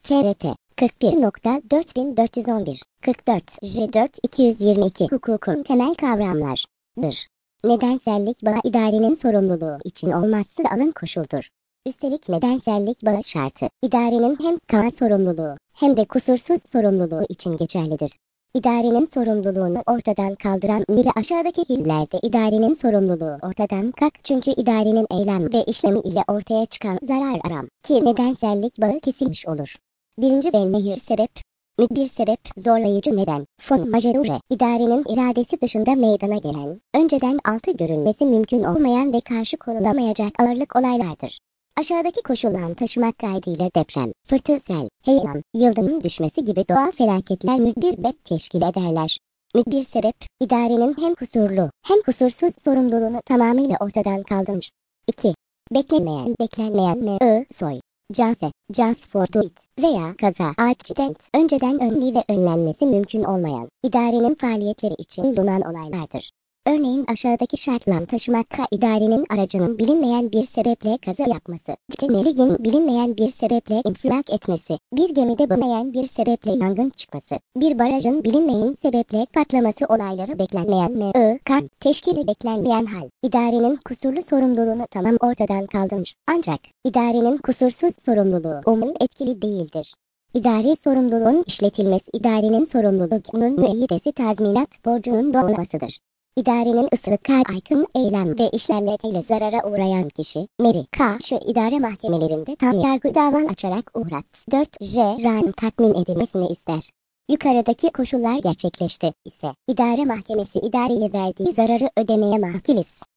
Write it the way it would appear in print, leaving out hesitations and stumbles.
TRT 41.4411 44 J4 222 hukukun temel kavramlardır. Nedensellik bağı idarenin sorumluluğu için olmazsa alınan koşuldur. Üstelik nedensellik bağı şartı, idarenin hem kamu sorumluluğu hem de kusursuz sorumluluğu için geçerlidir. İdarenin sorumluluğunu ortadan kaldıran ile aşağıdaki hillerde idarenin sorumluluğu ortadan kalk çünkü idarenin eylem ve işlemi ile ortaya çıkan zarar aram ki nedensellik bağı kesilmiş olur. Birinci ve nehir sebep. Bir sebep, zorlayıcı neden, force majeure, idarenin iradesi dışında meydana gelen, önceden altı görülmesi mümkün olmayan ve karşı konulamayacak ağırlık olaylardır. Aşağıdaki koşullan taşımak kaydıyla deprem, fırtına, sel, heyelan, yıldırım düşmesi gibi doğal felaketler mübbir teşkil ederler. Bir sebep, idarenin hem kusurlu hem kusursuz sorumluluğunu tamamıyla ortadan kaldırır. 2. Beklenmeyen soy. Just fortuit veya kaza, accident, önceden önlü önlenmesi mümkün olmayan, idarenin faaliyetleri için bulunan olaylardır. Örneğin aşağıdaki şartla taşımakta idarenin aracının bilinmeyen bir sebeple kaza yapması, ceneligin bilinmeyen bir sebeple infilak etmesi, bir gemide bilinmeyen bir sebeple yangın çıkması, bir barajın bilinmeyen sebeple patlaması olayları beklenmeyen teşkili beklenmeyen hal, idarenin kusurlu sorumluluğunu tamam ortadan kaldırır. Ancak, idarenin kusursuz sorumluluğu etkili değildir. İdari sorumluluğun işletilmesi idarenin sorumluluğunun müeyyidesi tazminat borcunun doğmasıdır. İdarenin ısrarına aykırı eylem ve işlemleriyle zarara uğrayan kişi, karşı idare mahkemelerinde tam yargı dava açarak 4 J tatmin edilmesini ister. Yukarıdaki koşullar gerçekleşti ise, idare mahkemesi idareye verdiği zararı ödemeye mahkiliz.